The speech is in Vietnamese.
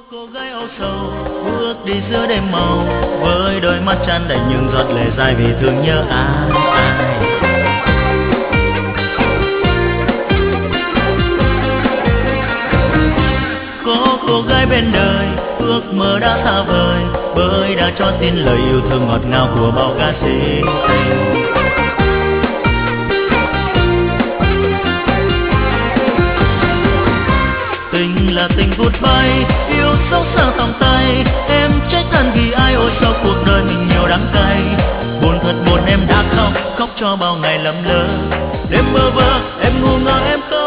cô gái âu sầu bước đi giữa đêm màu với đôi mắt tràn đầy những giọt lệ dài vì thương nhớ ai. Có cô gái bên đời ước mơ đã xa vời bởi đã cho tin lời yêu thương ngọt ngào của bao ca sĩ. Tình là tình vụt bay, yêu sâu xa tòng tay. Em trách thân vì ai, ôi sao cuộc đời mình nhiều đắng cay. Buồn thật buồn em đã khóc, khóc cho bao ngày lầm lỡ. Đêm bơ vơ, em ngu ngơ em không